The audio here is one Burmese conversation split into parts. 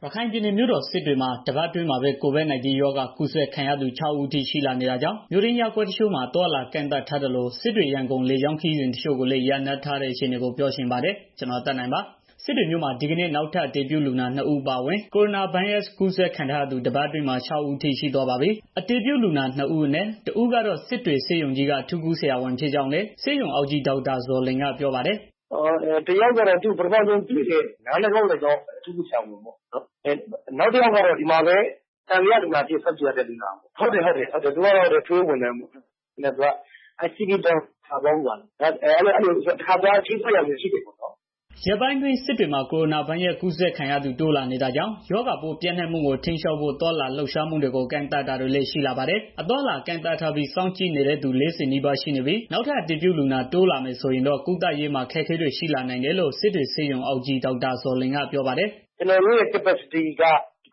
ရခိုင်ပြည်နယ်မြို့တော်စစ်တွေမှာတပတ်အတွင်းမှာပဲ COVID-19 ရောဂါကူးစက်ခံရသူ 6 ဦးအထိရှိလာနေတာကြောင့် မြို့ရင်းရပ်ကွက်တချို့မှာ အသွားအလာကန့်သတ်ထားသလို စစ်တွေ-ရန်ကုန်လေကြောင်းခရီးစဉ်တချို့ကိုလည်း ရပ်နားထားတဲ့အခြေအနေကို ပြောချင်ပါတယ်။ ဗွီအိုအေမြန်မာပိုင်းသတင်းထောက် ကိုသက်နိုင်က သတင်းပေးပို့ထားပါတယ်။ စစ်တွေမြို့မှာ ဒီကနေ့ နောက်ထပ် အတည်ပြုလူနာ 2 ဦး အပါအဝင် ကိုရိုနာဗိုင်းရပ်စ်ကူးစက်ခံထားရသူ တပတ်အတွင်းမှာ 6 ဦးအထိ ရှိသွားပါပြီ။ အတည်ပြုလူနာ 2 ဦးအနက် ၁ ဦးကတော့ စစ်တွေဆေးရုံကြီးက အထူးကုဆရာဝန်ဖြစ်ကြောင်းလည်း ဆေးရုံအုပ်ကြီး ဒေါက်တာဇော်လွင်က ပြောပါတယ်။ "တစ်ယောက်ကတော့ ပထမဆုံးတွေ့တဲ့ နားလက်ကောက်လက်ကောက် အထူးကုဆရာဝန်ပေါ့နော်။ နောက်တစ်ယောက်ကတော့ ဒီမှာပဲ သံသယလူနာအဖြစ် စောင့်ကြည့်ရတဲ့ လူနာပေါ့။ ဟုတ်တယ် သူကတော့ အထွေထွေဝန်ထမ်းပေါ့။ ICD ဓာတ်ခွဲခန်းပေါင်းစုံက တစ်ခါတစ်ရံချိတ်ဆက်ရတာရှိတယ်ပေါ့နော်။ " ရက်ပိုင်းအတွင်း စစ်တွေမှာ ကိုရိုနာဗိုင်းရပ်စ်ကူးစက်ခံရသူ တိုးလာနေတာကြောင့် ရောဂါပိုးပျံ့နှံ့မှုကို ထိန်းချုပ်ဖို့ သွားလာလှုပ်ရှားမှုတွေကို ကန့်သတ်တာတွေလည်း ရှိလာပါတယ်။ အသွားအလာကန့်သတ်ထားပြီး စောင့်ကြည့်နေတဲ့သူ ၄၀ နီးပါးရှိနေပြီး နောက်ထပ် အတည်ပြုလူနာ တိုးလာမယ်ဆိုရင်တော့ ကုသရေးမှာ အခက်အခဲတွေ ရှိလာနိုင်တယ်လို့ စစ်တွေဆေးရုံအုပ်ကြီး ဒေါက်တာဇော်လွင်က ပြောပါတယ်။ "ကျနော်တို့ရဲ့ capacity က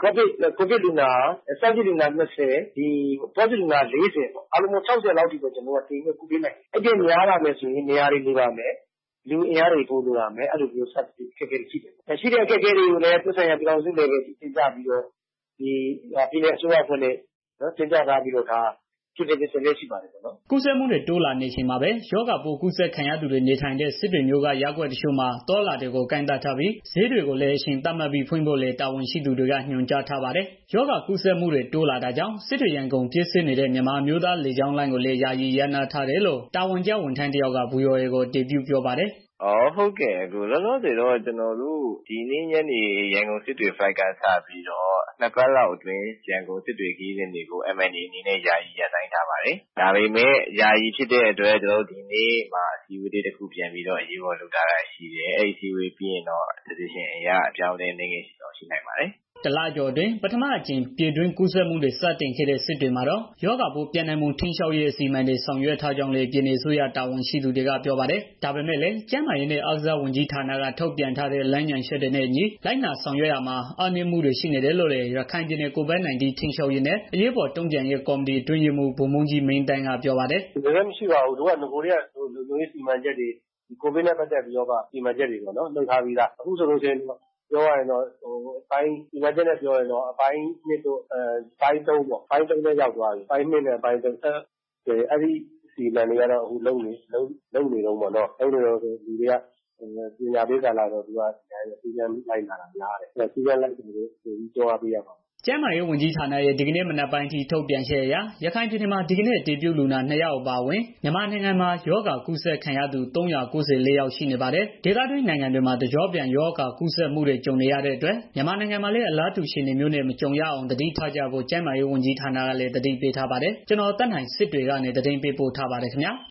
COVID လူနာ စောင့်ကြည့်လူနာ 20 positive လူနာ 40 အားလုံးပေါင်း 60 လောက်အထိ ကျနော်တို့က တင်ပြီးတော့ ကုပေးနိုင်တယ်။ အဲ့ထက်များလာမယ်ဆိုရင် နေရာတွေလိုလာမယ်။ လူအင်အားတွေ ပိုလိုလာမယ်။ အဲ့လိုမျိုးအခက်အခဲတွေရှိတယ်။ ရှိတဲ့အခက်အခဲတွေကိုလည်း သက်ဆိုင်ရာ ပြည်ထောင်စု level အထိ တင်ပြပြီးတော့ ပြည်နယ်အစိုးရအဖွဲ့နဲ့ တင်ပြထားပြီးတော့ ကြိုတင်ပြင်ဆင်လျက်ရှိပါတယ်။ " ကူးစက်မှုတွေ တိုးလာနေချိန်မှာပဲ ရောဂါပိုးကူးစက်ခံရသူတွေ နေထိုင်တဲ့ စစ်တွေမြို့က ရပ်ကွက်တချို့မှာ အသွားအလာတွေကို ကန့်သတ်ထားပြီး ဈေးတွေကိုလည်း အချိန်သတ်မှတ်ပြီး ဖွင့်ဖို့လည်း တာဝန်ရှိသူတွေက ညွှန်ကြားထားပါတယ်။ ရောဂါကူးစက်မှုတွေ တိုးလာတာကြောင့် စစ်တွေ-ရန်ကုန်ပြေးဆွဲနေတဲ့ မြန်မာအမျိုးသားလေကြောင်းလိုင်းကိုလည်း ယာယီရပ်နားထားတယ်လို့ တာဝန်ကျ ဝန်ထမ်းတစ်ယောက်က ဗွီအိုအေကို အတည်ပြုပြောပါတယ်။ "ဟုတ်ကဲ့ လောလောဆယ်တော့ ကျနော်တို့ ဒီနေ့ညနေ ရန်ကုန်-စစ်တွေ flight က စပြီးတော့ နှစ်ပတ်လောက်အတွင်း ရန်ကုန်-စစ်တွေ ခရီးစဉ်တွေကို MNA အနေနဲ့ ယာယီရပ်ဆိုင်းထားပါတယ်။ ဒါပေမဲ့ ယာယီဖြစ်တဲ့အတွက် ဒီနေ့မှာ အစည်းအဝေးလေးတစ်ခု ပြန်ပြီးတော့ အရေးပေါ်လုပ်ထားတာရှိတယ်။ အဲ့ဒီအစည်းအဝေးပြီးရင်တော့ decision အရ အပြောင်းအလဲ အနည်းငယ်ရှိနိုင်ပါတယ်။ " တလကျော်အတွင်း ပထမအကြိမ် ပြည်တွင်းကူးစက်မှုတွေ စတင်ခဲ့တဲ့ စစ်တွေမှာတော့ ရောဂါပိုးပျံ့နှံ့မှု ထိန်းချုပ်ရေး အစီအမံတွေ ဆောင်ရွက်ထားကြောင်းလည်း ပြည်နယ်အစိုးရ တာဝန်ရှိသူတွေက ပြောပါတယ်။ ဒါပေမဲ့လည်း ကျန်းမာရေးနဲ့ အားကစားဝန်ကြီးဌာနက ထုတ်ပြန်ထားတဲ့ လမ်းညွှန်ချက်တွေနဲ့အညီ လိုက်နာဆောင်ရွက်ရာမှာ အားနည်းမှုတွေ ရှိနေတယ်လို့လည်း ရခိုင်ပြည်နယ် COVID-19 ထိန်းချုပ်ရေးနဲ့ အရေးပေါ်တုံ့ပြန်ရေး ကော်မတီ အတွင်းရေးမှူး ဗိုလ်မှူးကြီး မင်းသန်းက ပြောပါတယ်။ "တကယ်တမ်းမရှိပါဘူး။ တို့က နဂိုကတည်းက လုံခြုံရေးစီမံချက်တွေ COVID နဲ့ ပတ်သတ်ပြီးတော့ စီမံချက်တွေ လုပ်ထားပြီးသား။ အခုဆိုလို့ရှိရင်တော့ စီမံချက်နဲ့ ပြောရရင်တော့ အပိုင်း 2 တို့ အပိုင်း 3 ထဲရောက်သွားပြီ။ အဲ့ဒီအစီအမံတွေကတော့ အခုလုပ်နေတုန်းပေါ့နော်။ လူတွေက ပညာပေးကာလဆိုတော့ စည်းကမ်းလိုက်နာတာများတယ်။ စည်းကမ်းလိုက်နာဖို့ ပိုပြီးတွန်းအားပေးရမှာပေါ့။ " ကျန်းမာရေးဝန်ကြီးဌာနရဲ့ ဒီကနေ့ မနက်ပိုင်းအထိ ထုတ်ပြန်ချက်အရ ရခိုင်ပြည်နယ်မှာ ဒီကနေ့ အတည်ပြုလူနာ ၂ ယောက် အပါအဝင် မြန်မာနိုင်ငံမှာ ရောဂါကူးစက်ခံရသူ ၃၉၄ ယောက် ရှိနေပါတယ်။ ဒေသတွင်းနိုင်ငံတွေမှာ တကျော့ပြန် ရောဂါကူးစက်မှုတွေ ကြုံနေရတဲ့အတွက် မြန်မာနိုင်ငံမှာလည်း အလားတူ အခြေအနေမျိုးနဲ့ မကြုံရအောင် သတိထားကြဖို့ ကျန်းမာရေးဝန်ကြီးဌာနကလည်း သတိပေးထားပါတယ်။ ကျနော် သက်နိုင် စစ်တွေကနေ သတင်းပေးပို့ထားပါတယ်ခင်ဗျာ။